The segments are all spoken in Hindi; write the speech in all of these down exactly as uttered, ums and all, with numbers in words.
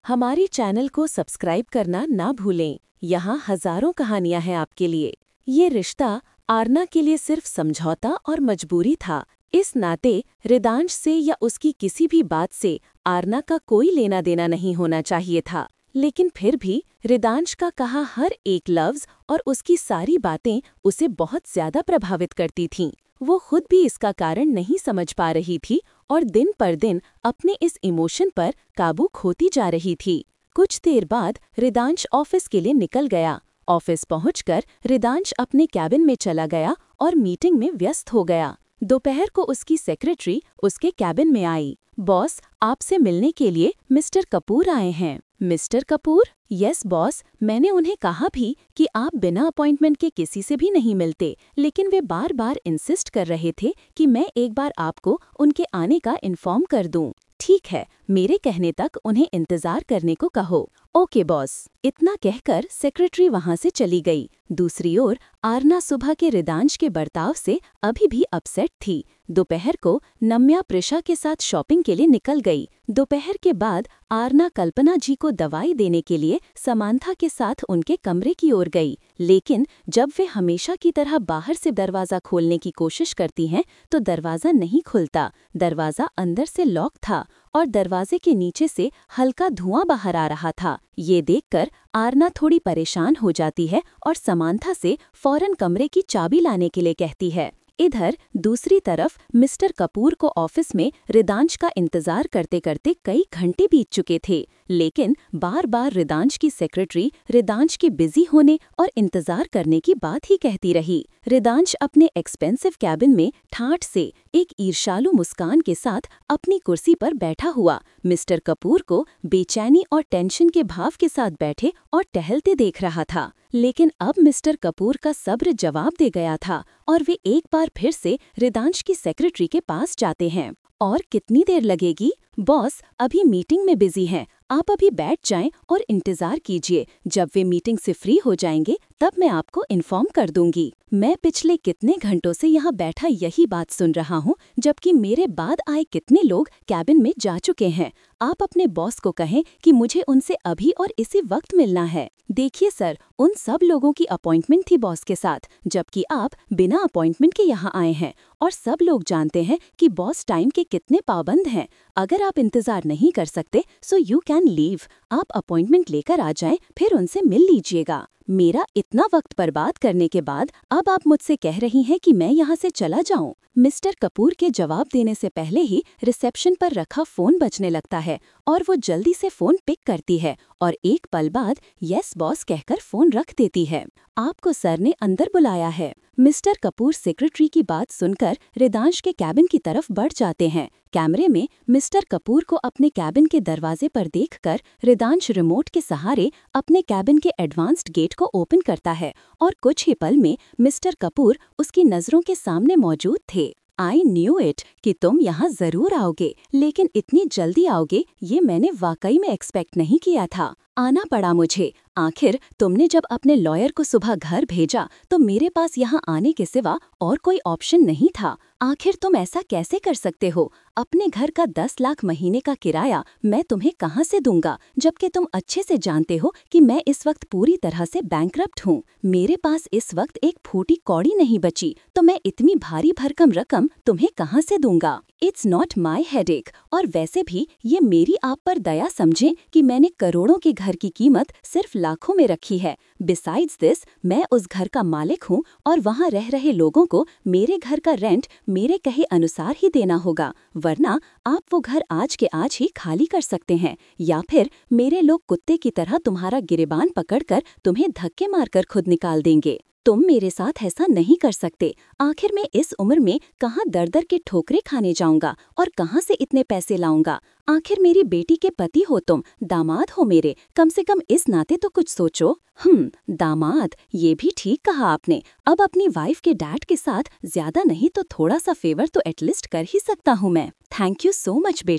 हमारे चैनल को सब्सक्राइब करना ना भूलें। यहाँ हजारों कहानियां हैं आपके लिए। ये रिश्ता आरना के लिए सिर्फ समझौता और मजबूरी था। इस नाते रिदांश से या उसकी किसी भी बात से आरना का कोई लेना देना नहीं होना चाहिए था। लेकिन फिर भी रिदांश का कहा हर एक लफ्ज और उसकी सारी बातें उसे बहुत ज्यादा प्रभावित करती थीं। वो खुद भी इसका कारण नहीं समझ पा रही थी और दिन पर दिन अपने इस इमोशन पर काबू खोती जा रही थी। कुछ देर बाद रिदांश ऑफिस के लिए निकल गया। ऑफिस पहुंचकर रिदांश अपने कैबिन में चला गया और मीटिंग में व्यस्त हो गया। दोपहर को उसकी सेक्रेटरी उसके कैबिन में आई। बॉस, आपसे मिलने के लिए मिस्टर कपूर आए हैं। मिस्टर कपूर? यस बॉस, मैंने उन्हें कहा भी कि आप बिना अपॉइंटमेंट के किसी से भी नहीं मिलते, लेकिन वे बार बार इंसिस्ट कर रहे थे कि मैं एक बार आपको उनके आने का इन्फॉर्म कर दूं। ठीक है, मेरे कहने तक उन्हें इंतजार करने को कहो। Okay boss. इतना कहकर सेक्रेटरी वहां से चली गई। दूसरी ओर आरना सुबह के रिदांश के बर्ताव से अभी भी अपसेट थी। दोपहर को नम्या प्रिशा के साथ शॉपिंग के लिए निकल गई। दोपहर के बाद आरना कल्पना जी को दवाई देने के लिए समांथा के साथ उनके कमरे की ओर गई, लेकिन जब वे हमेशा की तरह बाहर से दरवाज़ा खोलने की कोशिश करती हैं तो दरवाज़ा नहीं खुलता। दरवाज़ा अंदर से लॉक था और दरवाजे के नीचे से हल्का धुआं बाहर आ रहा था। ये देखकर आरना थोड़ी परेशान हो जाती है और समांथा से फौरन कमरे की चाबी लाने के लिए कहती है। इधर दूसरी तरफ मिस्टर कपूर को ऑफिस में रिदांश का इंतजार करते करते कई घंटे बीत चुके थे, लेकिन बार बार रिदांश की सेक्रेटरी रिदांश के बिजी होने और इंतजार करने की बात ही कहती रही। रिदांश अपने एक्सपेंसिव कैबिन में ठाठ से एक ईर्ष्यालु मुस्कान के साथ अपनी कुर्सी पर बैठा हुआ मिस्टर कपूर को बेचैनी और टेंशन के भाव के साथ बैठे और टहलते देख रहा था। लेकिन अब मिस्टर कपूर का सब्र जवाब दे गया था और वे एक बार फिर से रिदांश की सेक्रेटरी के पास जाते हैं। और कितनी देर लगेगी? बॉस, अभी मीटिंग में बिजी हैं, आप अभी बैठ जाएं और इंतजार कीजिए। जब वे मीटिंग से फ्री हो जाएंगे तब मैं आपको इन्फॉर्म कर दूंगी। मैं पिछले कितने घंटों से यहाँ बैठा यही बात सुन रहा हूँ, जबकि मेरे बाद आए कितने लोग कैबिन में जा चुके हैं। आप अपने बॉस को कहें कि मुझे उनसे अभी और इसी वक्त मिलना है। देखिए सर, उन सब लोगों की अपॉइंटमेंट थी बॉस के साथ, जबकि आप बिना अपॉइंटमेंट के यहाँ आए हैं और सब लोग जानते हैं कि बॉस टाइम के कितने पाबंद हैं। अगर आप इंतजार नहीं कर सकते सो यू कैन लीव। आप अपॉइंटमेंट लेकर आ जाएं, फिर उनसे मिल लीजिएगा। मेरा इतना वक्त बर्बाद करने के बाद अब आप मुझसे कह रही हैं कि मैं यहाँ से चला जाऊं? मिस्टर कपूर के जवाब देने से पहले ही रिसेप्शन पर रखा फोन बजने लगता है और वो जल्दी से फोन पिक करती है और एक पल बाद यस बॉस कहकर फोन रख देती है। आपको सर ने अंदर बुलाया है। मिस्टर कपूर सेक्रेटरी की बात सुनकर रिदांश के कैबिन की तरफ बढ़ जाते हैं। कैमरे में मिस्टर कपूर को अपने कैबिन के दरवाजे पर देखकर रिदांश रिमोट के सहारे अपने कैबिन के एडवांस्ड गेट को ओपन करता है और कुछ ही पल में मिस्टर कपूर उसकी नजरों के सामने मौजूद थे। आई न्यू इट कि तुम यहाँ जरूर आओगे, लेकिन इतनी जल्दी आओगे ये मैंने वाकई में एक्सपेक्ट नहीं किया था। आना पड़ा मुझे। आखिर तुमने जब अपने लॉयर को सुबह घर भेजा तो मेरे पास यहाँ आने के सिवा और कोई ऑप्शन नहीं था। आखिर तुम ऐसा कैसे कर सकते हो? अपने घर का दस लाख महीने का किराया मैं तुम्हें कहाँ से दूंगा, जबकि तुम अच्छे से जानते हो कि मैं इस वक्त पूरी तरह से बैंकरप्ट हूँ। मेरे पास इस वक्त एक फूटी कौड़ी नहीं बची, तो मैं इतनी भारी भरकम रकम तुम्हें कहाँ से दूंगा? It's not my headache. और वैसे भी ये मेरी आप पर दया समझें कि मैंने करोड़ों के घर की कीमत सिर्फ लाखों में रखी है। बिसाइड्स दिस, मैं उस घर का मालिक हूँ और वहाँ रह रहे लोगों को मेरे घर का रेंट मेरे कहे अनुसार ही देना होगा, वरना आप वो घर आज के आज ही खाली कर सकते हैं या फिर मेरे लोग कुत्ते की तरह तुम्हारा गिरेबान पकड़कर तुम्हें धक्के मारकर खुद निकाल देंगे। तुम मेरे साथ ऐसा नहीं कर सकते। आखिर मैं इस उम्र में कहाँ दर दर के ठोकरे खाने जाऊंगा और कहाँ से इतने पैसे लाऊंगा? आखिर मेरी बेटी के पति हो तुम, दामाद हो मेरे, कम से कम इस नाते तो कुछ सोचो। हम्म, दामाद, ये भी ठीक कहा आपने। अब अपनी वाइफ के डैड के साथ ज्यादा नहीं तो थोड़ा सा फेवर तो एटलीस्ट कर ही सकता हूँ मैं। थैंक यू सो मच बेटा।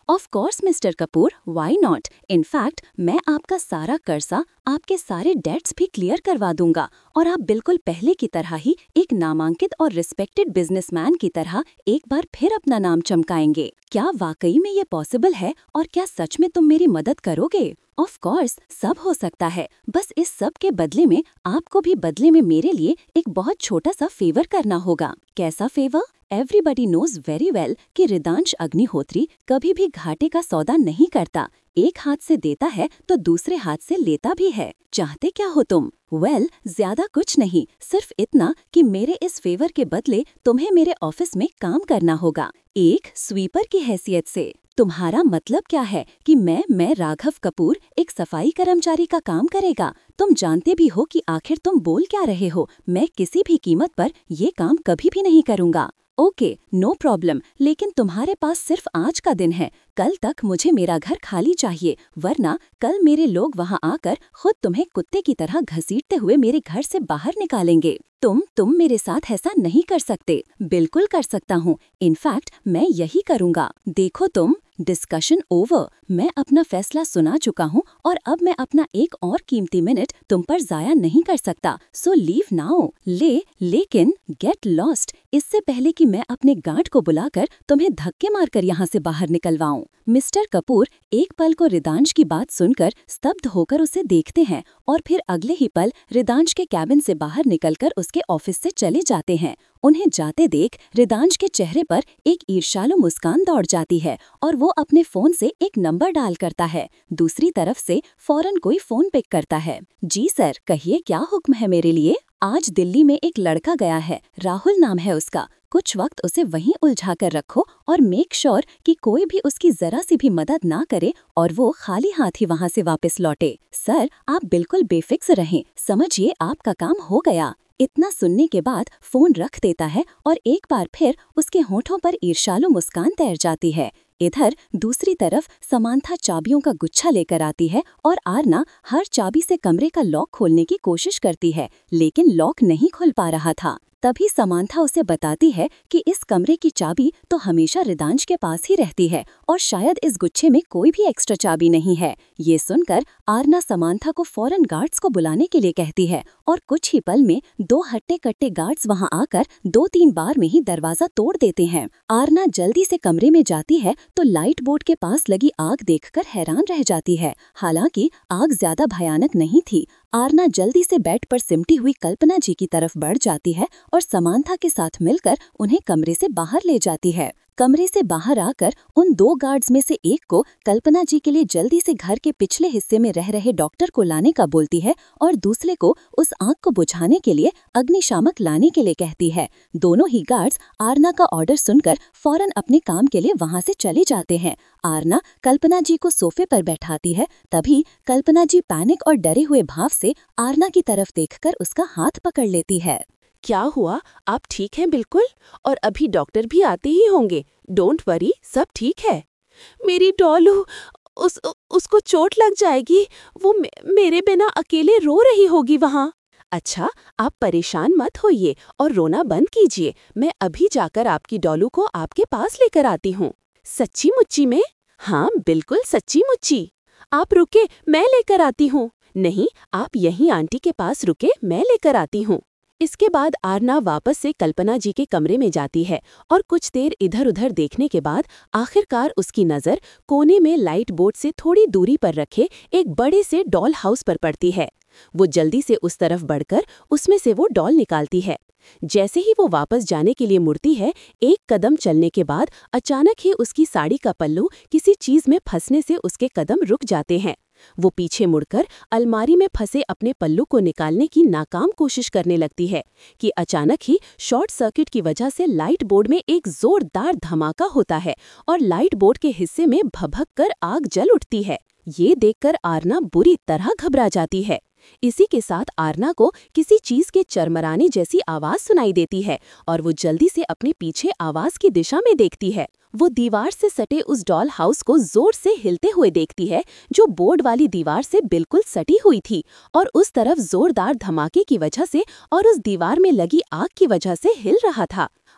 Of course mister Kapoor, why not. In fact मैं आपका सारा कर्जा, आपके सारे डेट्स भी क्लियर करवा दूंगा और आप बिल्कुल पहले की तरह ही एक नामांकित और रिस्पेक्टेड बिजनेसमैन की तरह एक बार फिर अपना नाम चमकाएंगे। क्या वाकई में ये पॉसिबल है और क्या सच में तुम मेरी मदद करोगे? ऑफ कोर्स सब हो सकता है, बस इस सब के बदले में आपको भी बदले में मेरे लिए एक बहुत छोटा सा फेवर करना होगा। कैसा favour? Everybody knows very well कि रिदांश अग्निहोत्री कभी भी घाटे का सौदा नहीं करता। एक हाथ से देता है तो दूसरे हाथ से लेता भी है। चाहते क्या हो तुम? वेल well, ज्यादा कुछ नहीं, सिर्फ इतना कि मेरे इस फेवर के बदले तुम्हें मेरे ऑफिस में काम करना होगा, एक स्वीपर की हैसियत से। तुम्हारा मतलब क्या है कि मैं मैं राघव कपूर एक सफाई कर्मचारी का काम करेगा? तुम जानते भी हो कि आखिर तुम बोल क्या रहे हो। मैं किसी भी कीमत पर ये काम कभी भी नहीं करूँगा। ओके, नो प्रॉब्लम, लेकिन तुम्हारे पास सिर्फ आज का दिन है। कल तक मुझे मेरा घर खाली चाहिए, वरना कल मेरे लोग वहां आकर खुद तुम्हें कुत्ते की तरह घसीटते हुए मेरे घर से बाहर निकालेंगे। तुम तुम मेरे साथ ऐसा नहीं कर सकते। बिल्कुल कर सकता हूँ, इनफैक्ट मैं यही करूँगा। देखो तुम, डिस्कशन ओवर। मैं अपना फैसला सुना चुका हूँ और अब मैं अपना एक और कीमती मिनट तुम पर जाया नहीं कर सकता, सो लीव नाउ। ले लेकिन गेट लॉस्ट, इससे पहले कि मैं अपने गार्ड को बुलाकर तुम्हें धक्के मारकर यहाँ से बाहर निकलवाऊं। मिस्टर कपूर एक पल को रिदांश की बात सुनकर स्तब्ध होकर उसे देखते हैं और फिर अगले ही पल रिदांश के कैबिन से बाहर निकलकर उसके ऑफिस से चले जाते हैं। उन्हें जाते देख रिदांश के चेहरे पर एक ईर्ष्यालु मुस्कान दौड़ जाती है और वो अपने फोन से एक नंबर डायल करता है। दूसरी तरफ से फौरन कोई फोन पिक करता है। जी सर, कहिए क्या हुक्म है मेरे लिए? आज दिल्ली में एक लड़का गया है, राहुल नाम है उसका। कुछ वक्त उसे वहीं उलझा कर रखो और मेक श्योर कि कोई भी उसकी जरा सी भी मदद ना करे और वो खाली हाथ ही वहाँ से वापस लौटे। सर, आप बिल्कुल बेफिक्र रहें, समझिए आपका काम हो गया। इतना सुनने के बाद फोन रख देता है और एक बार फिर उसके होठों पर ईर्ष्यालु मुस्कान तैर जाती है। इधर दूसरी तरफ समांथा चाबियों का गुच्छा लेकर आती है और आरना हर चाबी से कमरे का लॉक खोलने की कोशिश करती है, लेकिन लॉक नहीं खुल पा रहा था। तभी समांथा उसे बताती है कि इस कमरे की चाबी तो हमेशा रिदांश के पास ही रहती है और शायद इस गुच्छे में कोई भी एक्स्ट्रा चाबी नहीं है। ये सुनकर आरना समांथा को फौरन गार्ड्स को बुलाने के लिए कहती है और कुछ ही पल में दो हट्टे कट्टे गार्ड्स वहां आकर दो तीन बार में ही दरवाजा तोड़ देते हैं। आरना जल्दी से कमरे में जाती है तो लाइट बोर्ड के पास लगी आग देखकर हैरान रह जाती है। हालांकि आग ज्यादा भयानक नहीं थी। आरना जल्दी से बेड पर सिमटी हुई कल्पना जी की तरफ बढ़ जाती है और समांथा के साथ मिलकर उन्हें कमरे से बाहर ले जाती है। कमरे से बाहर आकर उन दो गार्ड्स में से एक को कल्पना जी के लिए जल्दी से घर के पिछले हिस्से में रह रहे डॉक्टर को लाने का बोलती है और दूसरे को उस आग को बुझाने के लिए अग्निशामक लाने के लिए कहती है। दोनों ही गार्ड्स आरना का ऑर्डर सुनकर फौरन अपने काम के लिए वहां से चले जाते हैं। आरना कल्पना जी को सोफे पर बैठाती है, तभी कल्पना जी पैनिक और डरे हुए भाव से आरना की तरफ देखकर उसका हाथ पकड़ लेती है। क्या हुआ? आप ठीक हैं बिल्कुल? और अभी डॉक्टर भी आते ही होंगे। डोंट वरी, सब ठीक है। मेरी डॉलू, उस उसको चोट लग जाएगी। वो मे, मेरे बिना अकेले रो रही होगी वहाँ। अच्छा, आप परेशान मत होइए और रोना बंद कीजिए। मैं अभी जाकर आपकी डॉलू को आपके पास लेकर आती हूँ। सच्ची मुच्ची में? हाँ, बिल्कुल सच्ची मुच्ची। आप रुके, मैं लेकर आती हूँ। नहीं, आप यहीं आंटी के पास रुके, मैं लेकर आती हूँ। इसके बाद आरना वापस से कल्पना जी के कमरे में जाती है और कुछ देर इधर उधर देखने के बाद आखिरकार उसकी नज़र कोने में लाइट बोर्ड से थोड़ी दूरी पर रखे एक बड़े से डॉल हाउस पर पड़ती है। वो जल्दी से उस तरफ बढ़कर उसमें से वो डॉल निकालती है। जैसे ही वो वापस जाने के लिए मुड़ती है, एक कदम चलने के बाद अचानक ही उसकी साड़ी का पल्लू किसी चीज में फंसने से उसके कदम रुक जाते हैं। वो पीछे मुड़कर अलमारी में फंसे अपने पल्लू को निकालने की नाकाम कोशिश करने लगती है कि अचानक ही शॉर्ट सर्किट की वजह से लाइट बोर्ड में एक जोरदार धमाका होता है और लाइट बोर्ड के हिस्से में भभक कर आग जल उठती है। ये देखकर आरना बुरी तरह घबरा जाती है। इसी के साथ आरना को किसी चीज के चरमराने जैसी आवाज सुनाई देती है और वो जल्दी से अपने पीछे आवाज की दिशा में देखती है। वो दीवार से सटे उस डॉल हाउस को जोर से हिलते हुए देखती है, जो बोर्ड वाली दीवार से बिल्कुल सटी हुई थी और उस तरफ जोरदार धमाके की वजह से और उस दीवार में लगी आग की वजह से हिल रहा था।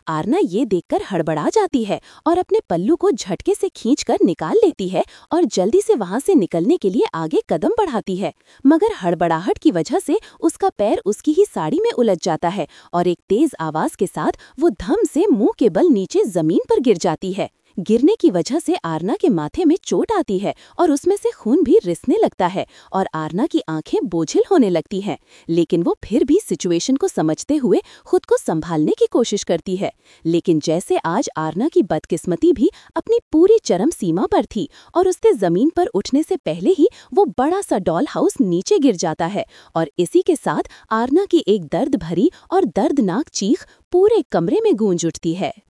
आरना ये देखकर हड़बड़ा जाती है और अपने पल्लू को झटके से खींचकर निकाल लेती है और जल्दी से वहां से निकलने के लिए आगे कदम बढ़ाती है, मगर हड़बड़ाहट की वजह से उसका पैर उसकी ही साड़ी में उलझ जाता है और एक तेज आवाज के साथ वो धम से मुंह के बल नीचे जमीन पर गिर जाती है। गिरने की वजह से आरना के माथे में चोट आती है और उसमें से खून भी रिसने लगता है और आरना की आंखें बोझिल होने लगती हैं, लेकिन वो फिर भी सिचुएशन को समझते हुए खुद को संभालने की कोशिश करती है। लेकिन जैसे आज आरना की बदकिस्मती भी अपनी पूरी चरम सीमा पर थी और उसके जमीन पर उठने से पहले ही वो बड़ा सा डॉल हाउस नीचे गिर जाता है और इसी के साथ आरना की एक दर्द भरी और दर्दनाक चीख पूरे कमरे में गूंज उठती है।